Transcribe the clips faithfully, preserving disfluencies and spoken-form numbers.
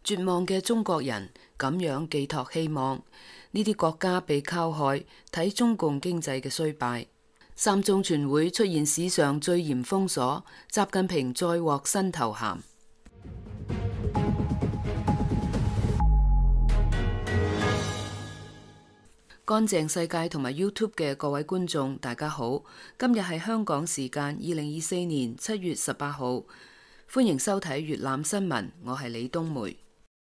絕望嘅中國人咁樣寄託希望，呢啲國家被靠害，睇中共經濟嘅衰敗。三中全會出現史上最嚴封鎖，習近平再獲新頭銜。乾淨世界同埋 YouTube 嘅各位觀眾，大家好，今日係香港時間二零二四年七月十八號，歡迎收睇粵覽新聞，我係李冬梅。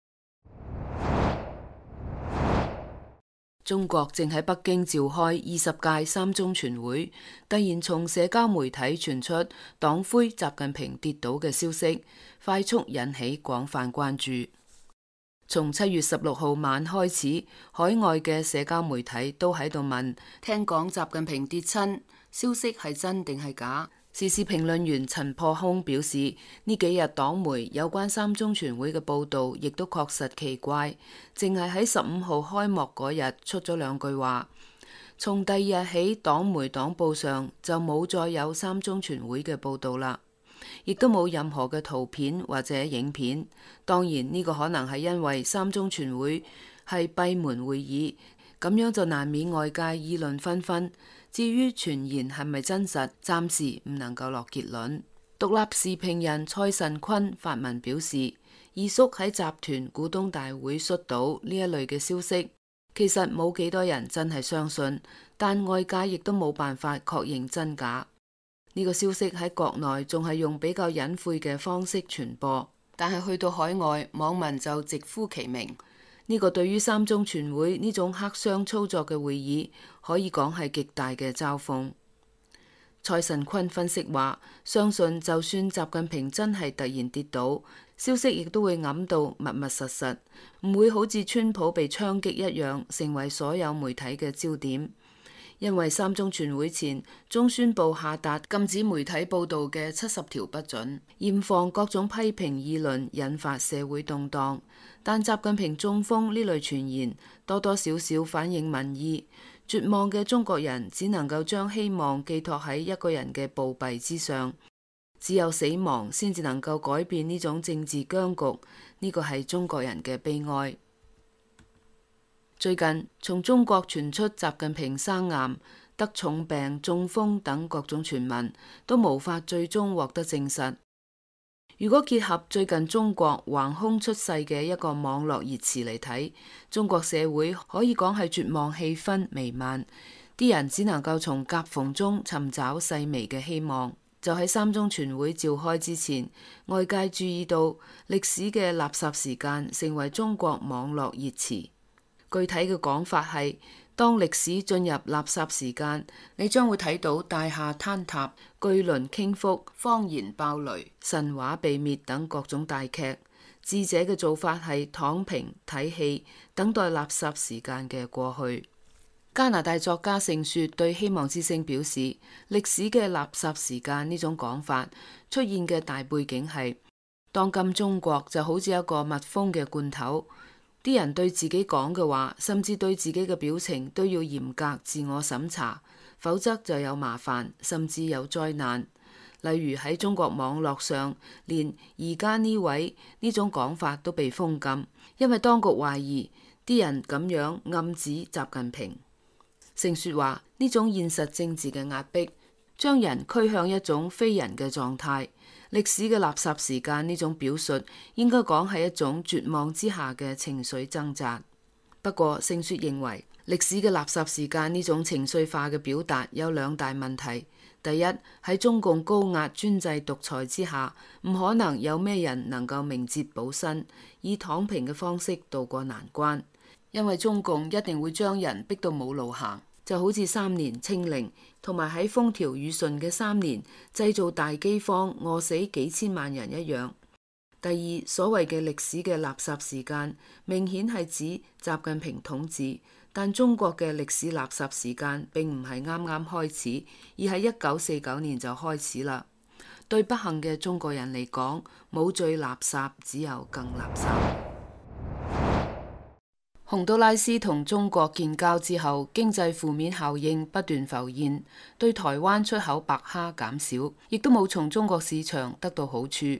中國正喺北京召開二十屆三中全會，突然從社交媒體傳出黨魁習近平跌倒嘅消息，快速引起廣泛關注。從七月十六號晚開始，海外嘅社交媒體都喺度問：聽講習近平跌親，消息係真定係假？時事評論員陳破空表示，呢幾日黨媒有關三中全會嘅報導，亦都確實奇怪，淨係喺十五號開幕嗰日出咗兩句話，從第二日起，黨媒黨報上就冇再有三中全會嘅報導啦，亦都冇任何嘅圖片或者影片。當然呢個可能係因為三中全會係閉門會議，咁樣就難免外界議論紛紛。至於傳言係咪真實，暫時唔能夠落結論。獨立時評人蔡慎坤發文表示，二叔喺集團股東大會摔倒呢一類嘅消息，其實冇幾多人真係相信，但外界亦都冇辦法確認真假。呢個消息喺國內仲係用比較隱晦嘅方式傳播，但係去到海外，網民就直呼其名。呢個對於三中全會呢種黑箱操作嘅會議，可以講係極大嘅嘲諷。蔡慎坤分析話，相信就算習近平真係突然跌倒，消息亦都會揞到密密實實，唔會好似川普被槍擊一樣，成為所有媒體嘅焦點。因為三中全會前，中宣部下達禁止媒體報導嘅七十條不准，嚴防各種批評議論引發社會動盪。但習近平中風呢類傳言，多多少少反映民意。絕望嘅中國人只能夠將希望寄託喺一個人嘅暴斃之上，只有死亡先至能夠改變呢種政治僵局。呢個係中國人嘅悲哀。最近從中國傳出習近平生癌、得重病、中風等各種傳聞，都無法最終獲得證實。如果結合最近中國橫空出世嘅一個網絡熱詞嚟睇，中國社會可以講係絕望氣氛彌漫，啲人只能夠從夾縫中尋找細微嘅希望。就喺三中全會召開之前，外界注意到歷史嘅垃圾時間成為中國網絡熱詞。具體嘅講法係，當歷史進入垃圾時間，你將會睇到大廈坍塌、巨輪傾覆、謊言爆雷、神話被滅等各種大劇。智者嘅做法係躺平睇戲，等待垃圾時間嘅過去。加拿大作家盛雪對希望之聲表示，歷史嘅垃圾時間呢種講法出現嘅大背景係，當今中國就好似一個密封嘅罐頭。啲人對自己講嘅話，甚至對自己嘅表情都要嚴格自我審查，否則就有麻煩，甚至有災難。例如喺中國網絡上，連而家呢位呢種講法都被封禁，因為當局懷疑啲人咁樣暗指習近平。盛雪話，呢種現實政治嘅壓迫，將人驅向一種非人嘅狀態。歷史嘅垃圾時間呢種表述，應該講係一種絕望之下嘅情緒掙扎。不過，盛雪認為歷史嘅垃圾時間呢種情緒化嘅表達有兩大問題。第一，喺中共高壓專制獨裁之下，唔可能有咩人能夠明哲保身，以躺平嘅方式渡過難關，因為中共一定會將人逼到冇路行。就好似三年清零，同埋喺風調雨順嘅三年製造大饑荒，餓死幾千萬人一樣。第二，所謂嘅歷史嘅垃圾時間，明顯係指習近平統治，但中國嘅歷史垃圾時間並唔係啱啱開始，而係一九四九年就開始啦。對不幸嘅中國人嚟講，冇最垃圾，只有更垃圾。洪都拉斯同中國建交之後，經濟負面效應不斷浮現，對台灣出口白蝦減少，亦都冇從中國市場得到好處。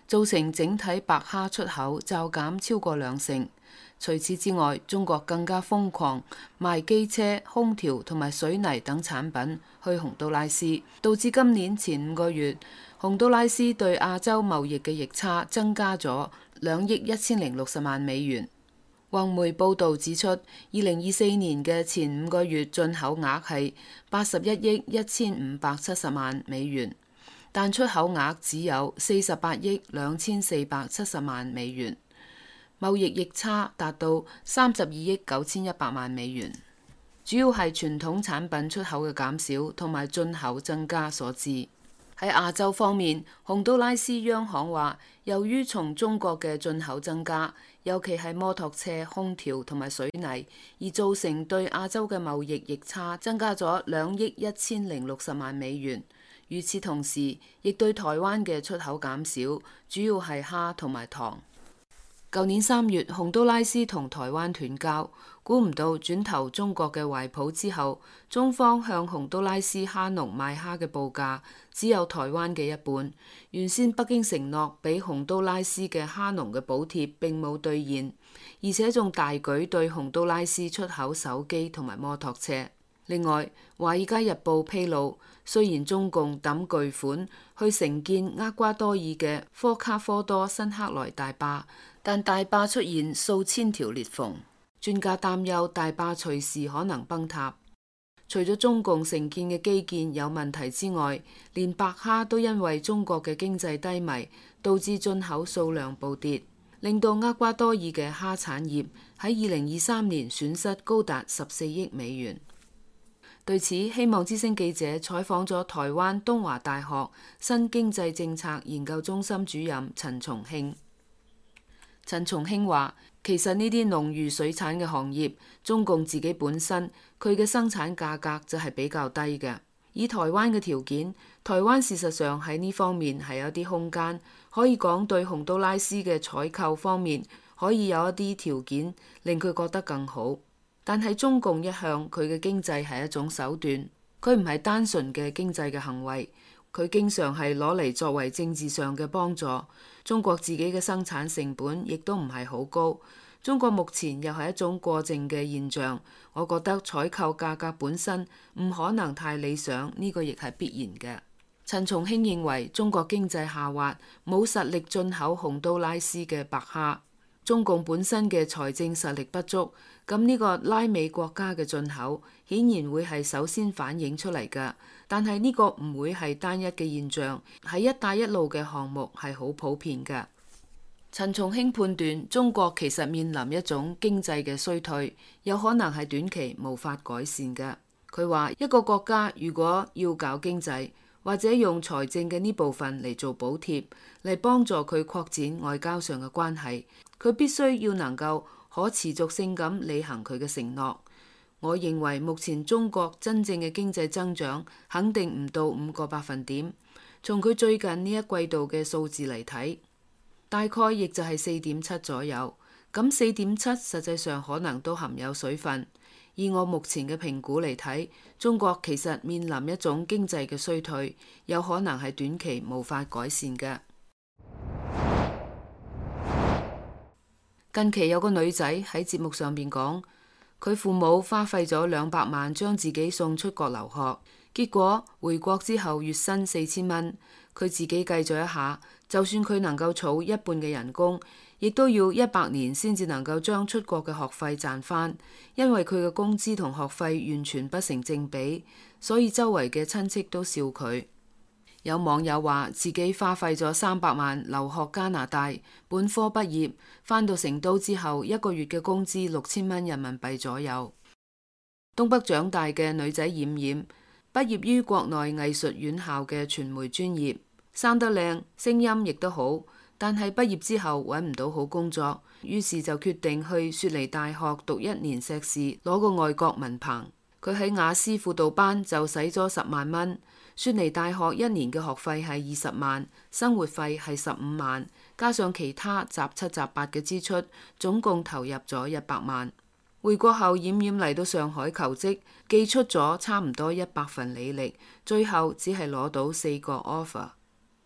造成整體白蝦出口驟減超過兩成。除此之外，中國更加瘋狂賣機車、空調同埋水泥等產品去洪都拉斯，導致今年前五個月洪都拉斯對亞洲貿易嘅逆差增加咗兩億一千零六十萬美元。宏媒報導指出，二零二四年嘅前五個月進口額係八十一億一千五百七十萬美元，但出口額只有四十八億兩千四百七十萬美元，貿易逆差達到三十二億九千一百萬美元，主要係傳統產品出口嘅減少同埋進口增加所致。喺亞洲方面，洪都拉斯央行話，由於從中國嘅進口增加，尤其係摩托車、空調同埋水泥，而造成對亞洲嘅貿易逆差增加咗兩億一千零六十萬美元。與此同時，亦對台灣嘅出口減少，主要係蝦同埋糖。舊年三月，洪都拉斯同台灣斷交，估唔到轉投中國嘅懷抱之後，中方向洪都拉斯蝦農賣蝦嘅報價只有台灣嘅一半。原先北京承諾俾洪都拉斯嘅蝦農嘅補貼並冇兌現，而且仲大舉對洪都拉斯出口手機同埋摩托車。另外，《華爾街日報》披露，雖然中共抌巨款去承建厄瓜多爾嘅科卡科多新克萊大壩，但大壩出現數千條裂縫，專家擔憂大壩隨時可能崩塌。除咗中共承建嘅基建有問題之外，連白蝦都因為中國嘅經濟低迷，導致進口數量暴跌，令到厄瓜多爾嘅蝦產業喺二零二三年損失高達十四億美元。對此，希望之聲記者採訪咗台灣東華大學新經濟政策研究中心主任陳松興。陳松興話，其實呢啲農漁水產嘅行業，中共自己本身佢嘅生產價格就係比較低嘅。以台灣嘅條件，台灣事實上喺呢方面係有啲空間，可以講對洪都拉斯嘅採購方面可以有一啲條件令佢覺得更好。但係中共一向佢嘅經濟係一種手段，佢唔係單純嘅經濟嘅行為，佢經常係攞嚟作為政治上嘅幫助。中國自己嘅生產成本亦都唔係好高，中國目前又係一種過剩嘅現象，我覺得採購價格本身唔可能太理想，呢個亦係必然嘅。陳松興認為中國經濟下滑，冇實力進口洪都拉斯嘅白蝦，中共本身嘅財政實力不足。咁呢個拉美國家嘅進口顯然會係首先反映出嚟㗎，但係呢個唔會係單一嘅現象，喺一帶一路嘅項目係好普遍㗎。陳松興判斷中國其實面臨一種經濟嘅衰退，有可能係短期無法改善㗎。佢話一個國家如果要搞經濟，或者用財政嘅呢部分嚟做補貼，嚟幫助佢擴展外交上嘅關係，佢必須要能夠可持續性咁履行佢嘅承諾。我認為目前中國真正嘅經濟增長肯定唔到五個百分點。從佢最近呢一季度嘅數字嚟睇，大概亦就係四點七左右。咁四點七實際上可能都含有水分。以我目前嘅評估嚟睇，中國其實面臨一種經濟嘅衰退，有可能係短期無法改善嘅。近期有個女仔喺節目上邊講，佢父母花費咗兩百萬將自己送出國留學，結果回國之後月薪四千蚊。佢自己計咗一下，就算佢能夠儲一半嘅人工，亦都要一百年先至能夠將出國嘅學費賺返，因為佢嘅工資同學費完全不成正比，所以周圍嘅親戚都笑佢。有網友話自己花費咗三百萬留學加拿大，本科畢業，返到成都之後一個月嘅工資六千蚊人民幣左右。東北長大嘅女仔冉冉，畢業於國內藝術院校嘅傳媒專業，生得靚，聲音亦都好，但係畢業之後揾唔到好工作，於是就決定去雪梨大學讀一年碩士，攞個外國文憑。佢喺雅思輔導班就使咗十萬蚊。雪梨大學一年嘅學費係二十萬，生活費係十五萬，加上其他雜七雜八嘅支出，總共投入咗一百萬。回國後，冉冉嚟到上海求職，寄出咗差唔多一百份履歷，最後只係攞到四個 offer。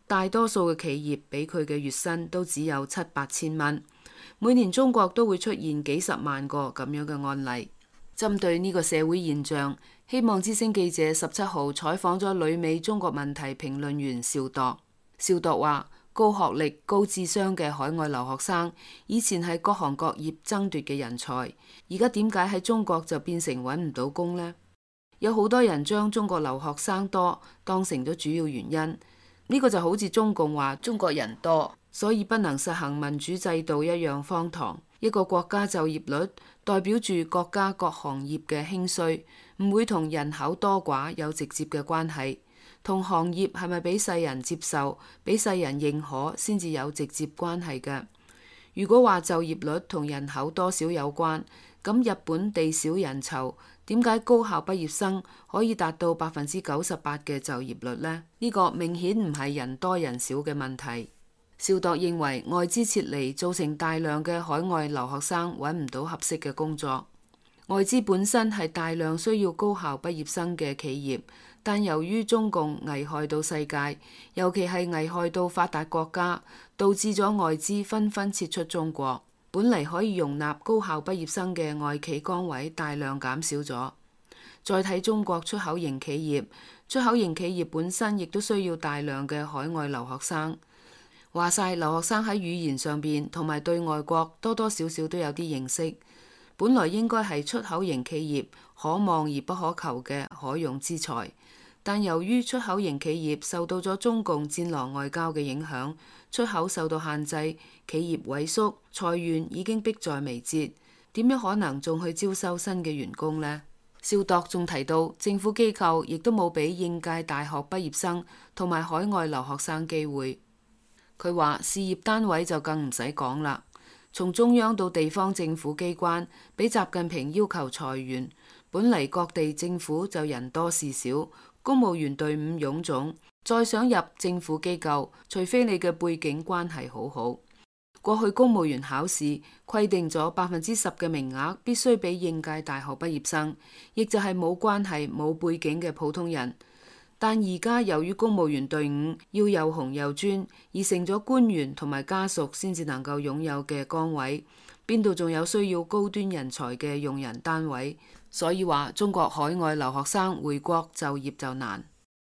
大多數嘅企業俾佢嘅月薪都只有七八千蚊。每年中國都會出現幾十萬個咁樣嘅案例。針對呢個社會現象，希望之聲記者十七號採訪咗旅美中國問題評論員邵鐸。邵鐸話：高學歷、高智商嘅海外留學生，以前係各行各業爭奪嘅人才，而家點解喺中國就變成揾唔到工呢？有好多人將中國留學生多當成咗主要原因，呢個就好似中共話中國人多，所以不能實行民主制度一樣荒唐。一個國家就業率代表住國家各行業嘅興衰，唔會同人口多寡有直接嘅關係，同行業係咪俾世人接受、俾世人認可先至有直接關係嘅。如果話就業率同人口多少有關，咁日本地少人稠，點解高校畢業生可以達到百分之九十八嘅就業率呢？呢個明顯唔係人多人少嘅問題。邵鐸認為外資撤離造成大量嘅海外留學生揾唔到合適嘅工作。外資本身係大量需要高校畢業生嘅企業，但由於中共危害到世界，尤其係危害到發達國家，導致咗外資紛紛撤出中國。本嚟可以容納高校畢業生嘅外企崗位大量減少咗。再睇中國出口型企業，出口型企業本身亦都需要大量嘅海外留學生。話晒留學生喺語言上邊同埋對外國多多少少都有啲認識，本來應該係出口型企業可望而不可求嘅可用之才，但由於出口型企業受到咗中共戰狼外交嘅影響，出口受到限制，企業萎縮，裁員已經迫在眉睫，點樣可能仲去招收新嘅員工呢？邵鐸仲提到，政府機構亦都冇俾應屆大學畢業生同埋海外留學生機會。佢話事業單位就更唔使講啦，從中央到地方政府機關，俾習近平要求裁員，本嚟各地政府就人多事少，公務員隊伍臃腫，再想入政府機構，除非你嘅背景關係好好。過去公務員考試規定咗百分之十嘅名額必須俾應屆大學畢業生，亦就係冇關係冇背景嘅普通人。但而家由於公務員隊伍要又紅又專，而成咗官員同埋家屬先至能夠擁有嘅崗位，邊度仲有需要高端人才嘅用人單位？所以話中國海外留學生回國就業就難。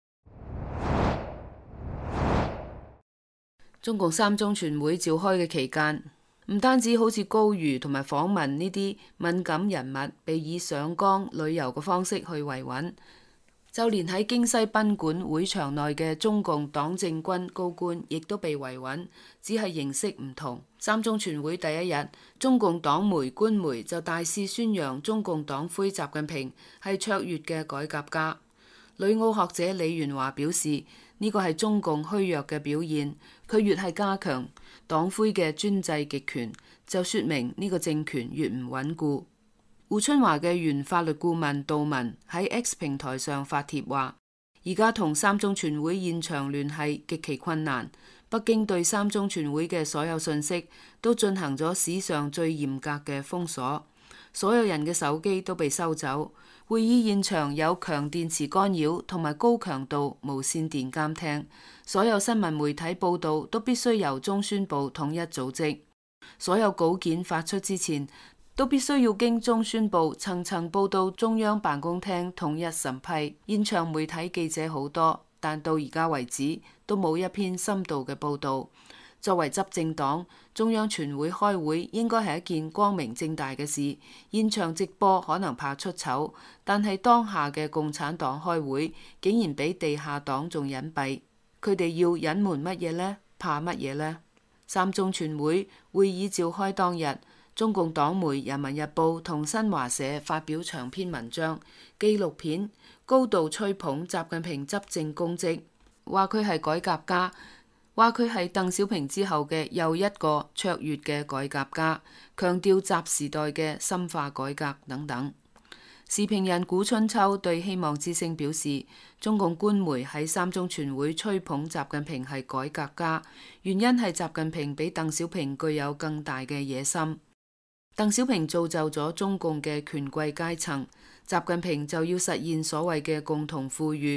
中共三中全會召開嘅期間，唔單止好似高瑜同埋訪問呢啲敏感人物被以上崗旅遊嘅方式去維穩，就連喺京西賓館會場內嘅中共黨政軍高官亦都被維穩，只係形式唔同。三中全會第一日，中共黨媒官媒就大肆宣揚中共黨魁習近平係卓越嘅改革家。旅澳學者李元華表示，呢個係中共虛弱嘅表現，佢越係加強黨魁嘅專制極權，就說明呢個政權越唔穩固。胡春華嘅原法律顧問杜文喺 X 平台上發帖話，而家同三中全會現場聯繫極其困難，北京對三中全會嘅所有信息都進行咗史上最嚴格嘅封鎖，所有人嘅手機都被收走，會議現場有強電磁干擾同埋高強度無線電監聽，所有新聞媒體報道都必須由中宣部統一組織，所有稿件發出之前都必須要經中宣部層層報到中央辦公廳統一審批。現場媒體記者好多，但到而家為止都冇一篇深度嘅報道。作為執政黨，中央全會開會應該係一件光明正大嘅事，現場直播可能怕出醜，但係當下嘅共產黨開會竟然比地下黨仲隱蔽，佢哋要隱瞞乜嘢呢？怕乜嘢呢？三中全會會議召開當日，中共黨媒《人民日報》同新華社發表長篇文章、紀錄片，高度吹捧習近平執政功績，話佢係改革家，話佢係鄧小平之後嘅又一個卓越嘅改革家，強調習時代嘅深化改革等等。時評人古春秋對希望之聲表示，中共官媒喺三中全會吹捧習近平係改革家，原因係習近平比鄧小平具有更大嘅野心。鄧小平造就咗中共嘅權貴階層，習近平就要實現所謂嘅共同富裕，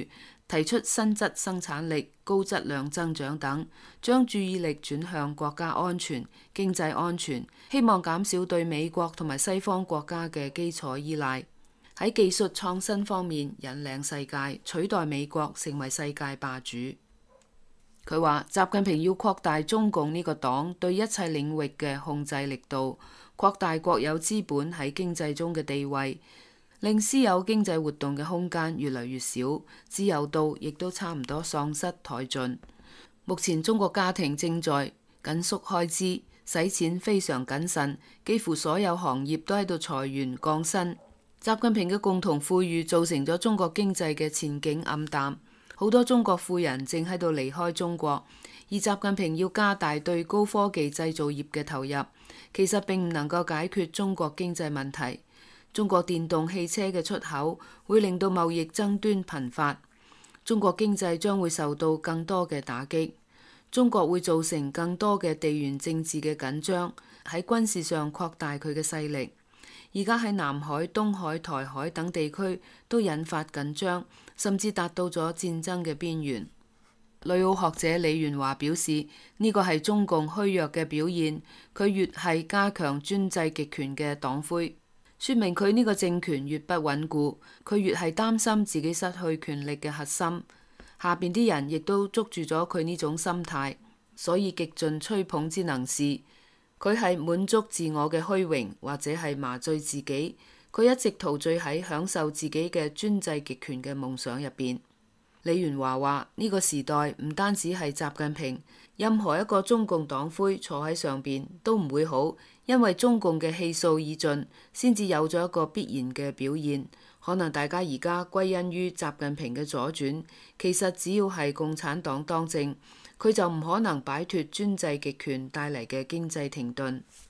提出新質生產力、高質量增長等，將注意力轉向國家安全、經濟安全，希望減少對美國同埋西方國家嘅基礎依賴，喺技術創新方面引領世界，取代美國成為世界霸主。佢話習近平要擴大中共呢個黨對一切領域嘅控制力度，擴大國有資本喺經濟中嘅地位，令私有經濟活動嘅空間越嚟越少，自由度亦都差唔多喪失殆盡。目前中國家庭正在緊縮開支，使錢非常謹慎，幾乎所有行業都喺度裁員降薪。習近平嘅共同富裕造成咗中國經濟嘅前景暗淡。好多中國富人正喺度離開中國，而習近平要加大對高科技製造業嘅投入，其實並唔能夠解決中國經濟問題。中國電動汽車嘅出口會令到貿易爭端頻發，中國經濟將會受到更多嘅打擊。中國會造成更多嘅地緣政治嘅緊張，喺軍事上擴大佢嘅勢力。而家喺南海、東海、台海等地區都引發緊張，甚至達到咗戰爭嘅邊緣。旅澳學者李元華表示，呢個係中共虛弱嘅表現，佢越係加強專制極權嘅黨魁，說明佢呢個政權越不穩固，佢越係擔心自己失去權力嘅核心。下邊啲人亦都捉住咗佢呢種心態，所以極盡吹捧之能事。佢係滿足自我嘅虛榮，或者係麻醉自己。佢一直陶醉喺享受自己嘅專制極權嘅夢想入邊。李元華話：呢個時代唔單止係習近平，任何一個中共黨魁坐喺上邊都唔會好，因為中共嘅氣數已盡，先至有咗一個必然嘅表現。可能大家而家歸因於習近平嘅左轉，其實只要係共產黨當政，佢就唔可能擺脫專制極權帶嚟嘅經濟停頓。